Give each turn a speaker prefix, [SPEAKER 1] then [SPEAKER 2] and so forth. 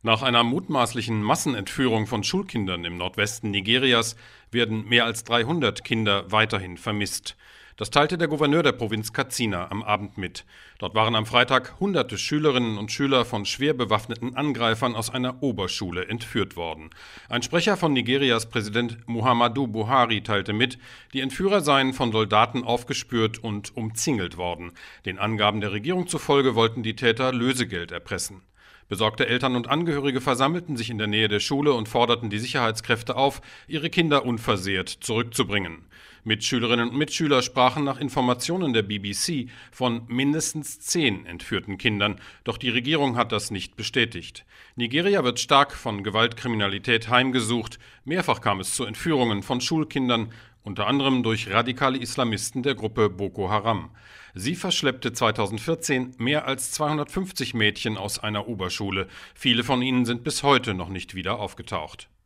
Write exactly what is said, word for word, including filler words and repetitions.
[SPEAKER 1] Nach einer mutmaßlichen Massenentführung von Schulkindern im Nordwesten Nigerias werden mehr als dreihundert Kinder weiterhin vermisst. Das teilte der Gouverneur der Provinz Katsina am Abend mit. Dort waren am Freitag hunderte Schülerinnen und Schüler von schwer bewaffneten Angreifern aus einer Oberschule entführt worden. Ein Sprecher von Nigerias Präsident Muhammadu Buhari teilte mit, die Entführer seien von Soldaten aufgespürt und umzingelt worden. Den Angaben der Regierung zufolge wollten die Täter Lösegeld erpressen. Besorgte Eltern und Angehörige versammelten sich in der Nähe der Schule und forderten die Sicherheitskräfte auf, ihre Kinder unversehrt zurückzubringen. Mitschülerinnen und Mitschüler sprachen nach Informationen der B B C von mindestens zehn entführten Kindern, doch die Regierung hat das nicht bestätigt. Nigeria wird stark von Gewaltkriminalität heimgesucht. Mehrfach kam es zu Entführungen von Schulkindern, unter anderem durch radikale Islamisten der Gruppe Boko Haram. Sie verschleppte zweitausendvierzehn mehr als zweihundertfünfzig Mädchen aus einer Oberschule. Viele von ihnen sind bis heute noch nicht wieder aufgetaucht.